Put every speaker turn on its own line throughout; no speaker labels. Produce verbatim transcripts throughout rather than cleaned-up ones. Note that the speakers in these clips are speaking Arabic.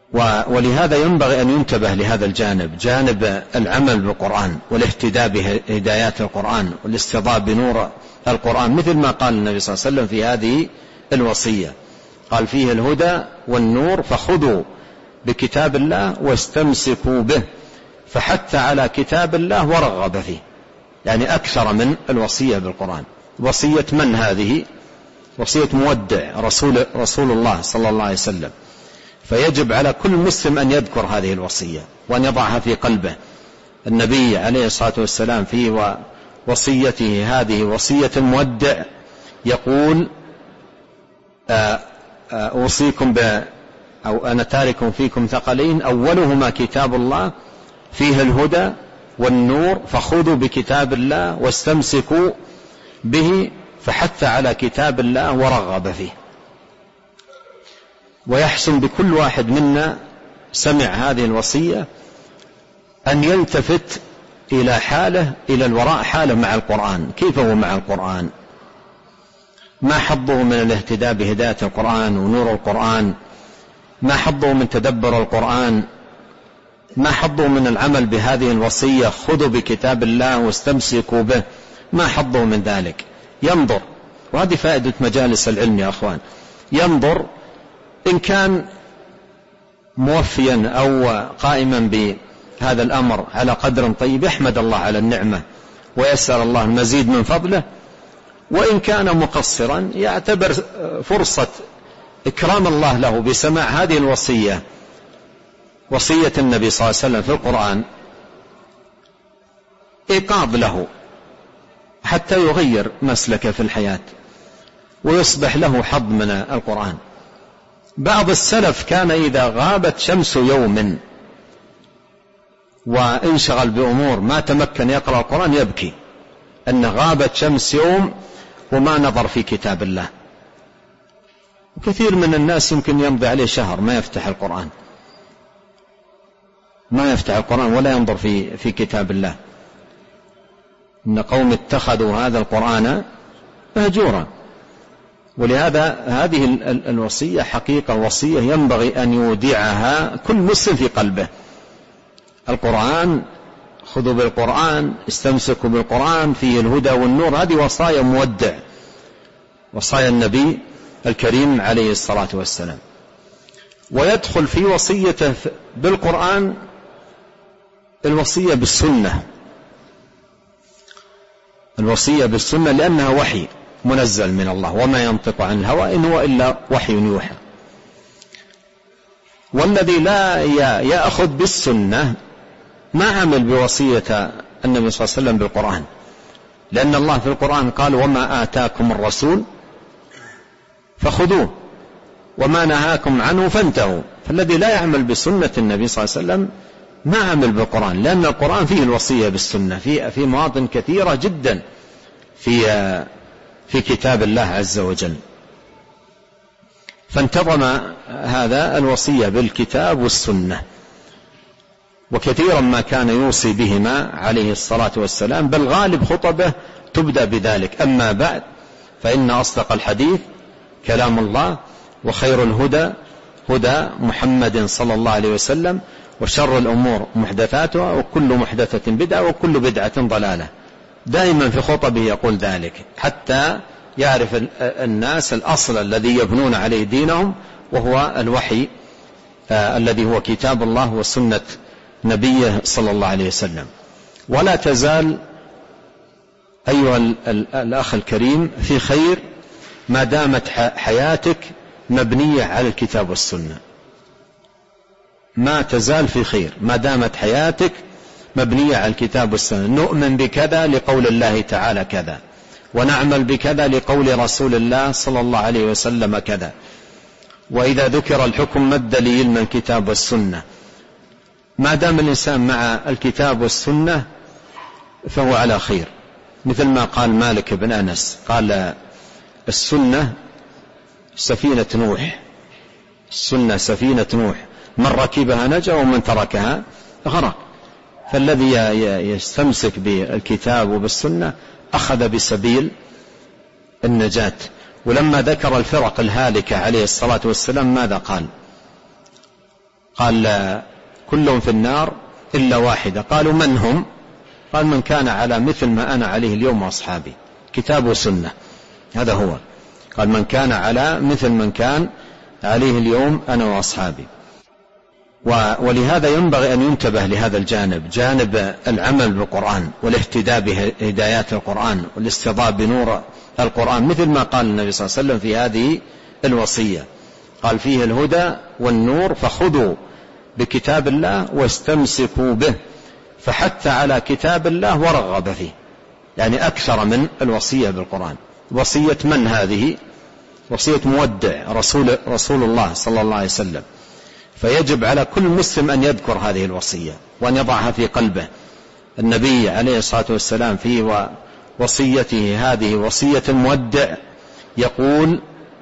ولهذا ينبغي أن ينتبه لهذا الجانب، جانب العمل بالقرآن والاهتداء بهدايات القرآن والاستضاء بنور القرآن، مثل ما قال النبي صلى الله عليه وسلم في هذه الوصية، قال فيه الهدى والنور فخذوا بكتاب الله واستمسكوا به، فحث على كتاب الله ورغب فيه، يعني أكثر من الوصية بالقرآن. وصية من هذه؟ وصية مودع رسول, رسول الله صلى الله عليه وسلم، فيجب على كل مسلم أن يذكر هذه الوصية وأن يضعها في قلبه. النبي عليه الصلاة والسلام في وصيته هذه وصية المودع يقول أوصيكم ب أو أنا تارك فيكم ثقلين أولهما كتاب الله فيه الهدى والنور فخذوا بكتاب الله واستمسكوا به، فحث على كتاب الله ورغب فيه. ويحسن بكل واحد منا سمع هذه الوصية أن يلتفت إلى حاله، إلى الوراء حاله مع القرآن، كيف هو مع القرآن، ما حظه من الاهتداء بهداية القرآن ونور القرآن، ما حظه من تدبر القرآن، ما حظه من العمل بهذه الوصية خذوا بكتاب الله واستمسكوا به، ما حظه من ذلك. ينظر، وهذه فائدة مجالس العلم يا أخوان، ينظر إن كان موفيا أو قائما بهذا الأمر على قدر طيب يحمد الله على النعمة ويسأل الله المزيد من فضله، وإن كان مقصرا يعتبر فرصة إكرام الله له بسماع هذه الوصية، وصية النبي صلى الله عليه وسلم في القرآن، إيقاظ له حتى يغير مسلكه في الحياة ويصبح له حظ من القرآن. بعض السلف كان إذا غابت شمس يوم وانشغل بأمور ما تمكن يقرأ القرآن يبكي أن غابت شمس يوم وما نظر في كتاب الله. وكثير من الناس يمكن يمضي عليه شهر ما يفتح القرآن، ما يفتح القرآن ولا ينظر في في كتاب الله. إن قوم اتخذوا هذا القرآن مهجورا. ولهذا هذه الوصية حقيقة وصية ينبغي أن يودعها كل مسلم في قلبه. القرآن، خذوا بالقرآن، استمسكوا بالقرآن، فيه الهدى والنور، هذه وصايا مودع، وصايا النبي الكريم عليه الصلاة والسلام. ويدخل في وصيته بالقرآن الوصية بالسنة، الوصية بالسنة لأنها وحي منزل من الله، وما ينطق عن الهوى إن هو إلا وحي يوحى. والذي لا يأخذ بالسنة ما عمل بوصية النبي صلى الله عليه وسلم بالقرآن، لأن الله في القرآن قال وما آتاكم الرسول فخذوه وما نهاكم عنه فانتهوا. فالذي لا يعمل بسنة النبي صلى الله عليه وسلم ما عمل بالقرآن، لأن القرآن فيه الوصية بالسنة في في مواطن كثيرة جدا في في كتاب الله عز وجل. فانتظم هذا الوصية بالكتاب والسنة، وكثيرا ما كان يوصي بهما عليه الصلاة والسلام، بل غالب خطبه تبدأ بذلك. أما بعد فإن أصدق الحديث كلام الله، وخير الهدى هدى محمد صلى الله عليه وسلم، وشر الأمور محدثاتها، وكل محدثة بدعة، وكل بدعة ضلالة. دائما في خطبه يقول ذلك حتى يعرف الناس الأصل الذي يبنون عليه دينهم، وهو الوحي آه الذي هو كتاب الله وسنة نبيه صلى الله عليه وسلم. ولا تزال أيها الأخ الكريم في خير ما دامت حياتك مبنية على الكتاب والسنة، ما تزال في خير ما دامت حياتك مبنية على الكتاب والسنة. نؤمن بكذا لقول الله تعالى كذا، ونعمل بكذا لقول رسول الله صلى الله عليه وسلم كذا. وإذا ذكر الحكم ما الدليل؟ من الكتاب والسنة. ما دام الإنسان مع الكتاب والسنة فهو على خير، مثل ما قال مالك بن أنس قال السنة سفينة نوح، السنة سفينة نوح، من ركبها نجا ومن تركها غرق. فالذي يستمسك بالكتاب وبالسنة أخذ بسبيل النجاة. ولما ذكر الفرق الهالكة عليه الصلاة والسلام ماذا قال؟ قال كلهم في النار إلا واحدة. قالوا من هم؟ قال من كان على مثل ما أنا عليه اليوم وأصحابي، كتاب وسنة، هذا هو. قال من كان على مثل من كان عليه اليوم أنا وأصحابي. ولهذا ينبغي أن ينتبه لهذا الجانب، جانب العمل بالقرآن والاهتداء بهدايات القرآن والاستضاء بنور القرآن، مثل ما قال النبي صلى الله عليه وسلم في هذه الوصية، قال فيه الهدى والنور فخذوا بكتاب الله واستمسكوا به، فحث على كتاب الله ورغب فيه، يعني أكثر من الوصية بالقرآن. وصية من هذه؟ وصية مودع رسول, رسول الله صلى الله عليه وسلم، فيجب على كل مسلم أن يذكر هذه الوصية وأن يضعها في قلبه. النبي عليه الصلاة والسلام في وصيته هذه وصية المودع يقول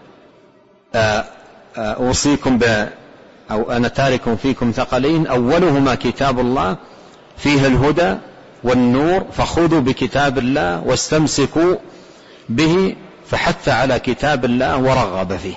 أوصيكم ب أو أنا تارك فيكم ثقلين أولهما كتاب الله فيه الهدى والنور فخذوا بكتاب الله واستمسكوا به، فحث على كتاب الله ورغب فيه.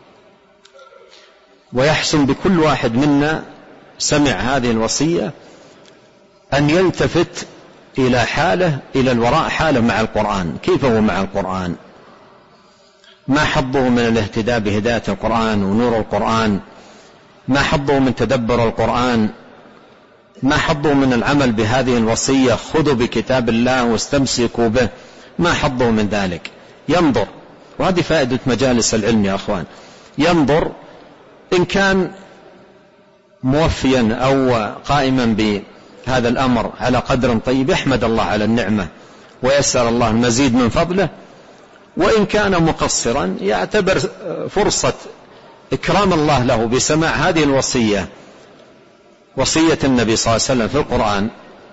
ويحسن بكل واحد منا سمع هذه الوصية أن يلتفت إلى حاله، إلى الوراء حاله مع القرآن، كيف هو مع القرآن، ما حظه من الاهتداء بهداية القرآن ونور القرآن، ما حظه من تدبر القرآن، ما حظه من العمل بهذه الوصية خذوا بكتاب الله واستمسكوا به، ما حظه من ذلك. ينظر، وهذه فائدة مجالس العلم يا أخوان، ينظر إن كان موفيا أو قائما بهذا الأمر على قدر طيب يحمد الله على النعمة ويسأل الله المزيد من فضله، وإن كان مقصرا يعتبر فرصة إكرام الله له بسماع هذه الوصية، وصية النبي صلى الله عليه وسلم في القرآن،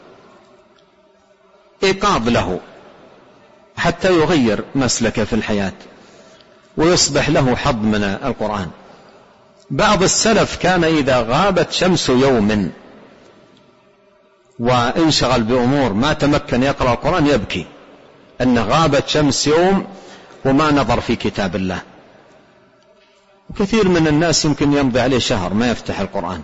إيقاظ له حتى يغير مسلكه في الحياة ويصبح له حظ من القرآن. بعض السلف كان إذا غابت شمس يوم وانشغل بأمور ما تمكن يقرأ القرآن يبكي أن غابت شمس يوم وما نظر في كتاب الله. وكثير من الناس يمكن يمضي عليه شهر ما يفتح القرآن،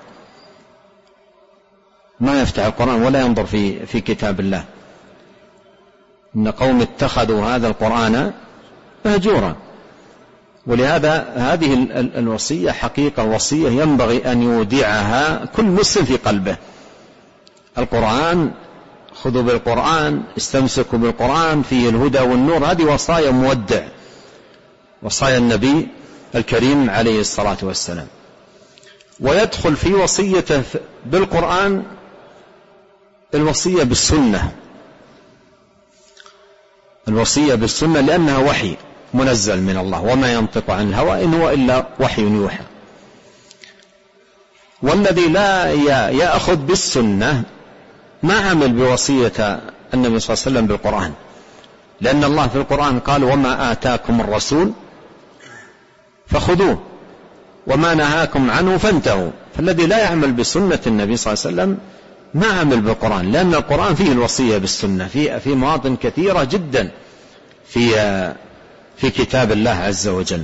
ما يفتح القرآن ولا ينظر في في كتاب الله. إن قوم اتخذوا هذا القرآن مهجورا. ولهذا هذه الوصية حقيقة وصية ينبغي أن يودعها كل مسلم في قلبه. القرآن، خذوا بالقرآن، استمسكوا بالقرآن فيه الهدى والنور، هذه وصايا مودع، وصايا النبي الكريم عليه الصلاة والسلام. ويدخل في وصيته بالقرآن الوصية بالسنة، الوصية بالسنة لأنها وحي منزل من الله، وما ينطق عن الهوى إن هو إلا وحي يوحى. والذي لا يأخذ بالسنة ما عمل بوصية النبي صلى الله عليه وسلم بالقرآن، لأن الله في القرآن قال وما آتاكم الرسول فخذوه وما نهاكم عنه فانتهوا. فالذي لا يعمل بسنة النبي صلى الله عليه وسلم ما عمل بالقرآن، لأن القرآن فيه الوصية بالسنة في في مواطن كثيرة جدا في في كتاب الله عز وجل.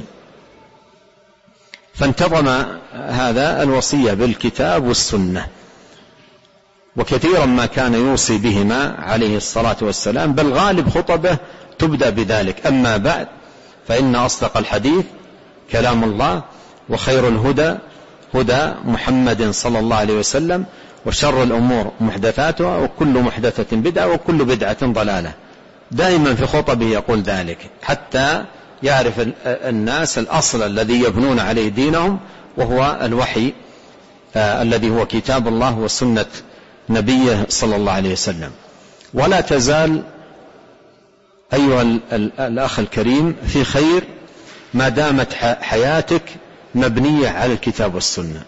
فانتظم هذا الوصية بالكتاب والسنة، وكثيرا ما كان يوصي بهما عليه الصلاة والسلام، بل غالب خطبه تبدأ بذلك. أما بعد فإن أصدق الحديث كلام الله، وخير الهدى هدى محمد صلى الله عليه وسلم، وشر الأمور محدثاتها، وكل محدثة بدعة، وكل بدعة ضلالة. دائما في خطبه يقول ذلك حتى يعرف الناس الأصل الذي يبنون عليه دينهم، وهو الوحي آه الذي هو كتاب الله وسنة نبيه صلى الله عليه وسلم. ولا تزال أيها الأخ الكريم في خير ما دامت حياتك مبنية على الكتاب والسنة،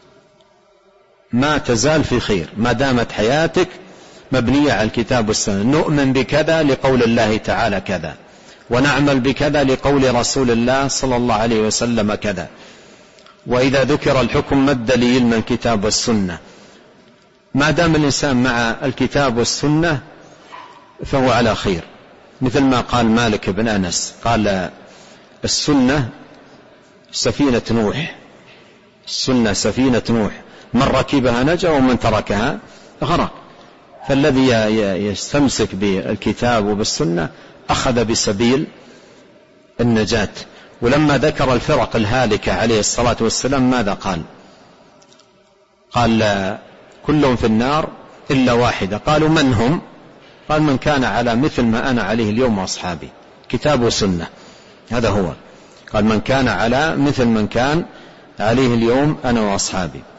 ما تزال في خير ما دامت حياتك مبنية على الكتاب والسنة. نؤمن بكذا لقول الله تعالى كذا، ونعمل بكذا لقول رسول الله صلى الله عليه وسلم كذا. وإذا ذكر الحكم ما الدليل؟ من الكتاب والسنة. ما دام الإنسان مع الكتاب والسنة فهو على خير، مثل ما قال مالك بن أنس قال السنة سفينة نوح، السنة سفينة نوح، من ركبها نجا ومن تركها غرق. فالذي يستمسك بالكتاب وبالسنة أخذ بسبيل النجاة. ولما ذكر الفرق الهالكة عليه الصلاة والسلام ماذا قال؟ قال كلهم في النار إلا واحدة. قالوا من هم؟ قال من كان على مثل ما أنا عليه اليوم وأصحابي، كتاب وسنة، هذا هو. قال من كان على مثل من كان عليه اليوم أنا وأصحابي.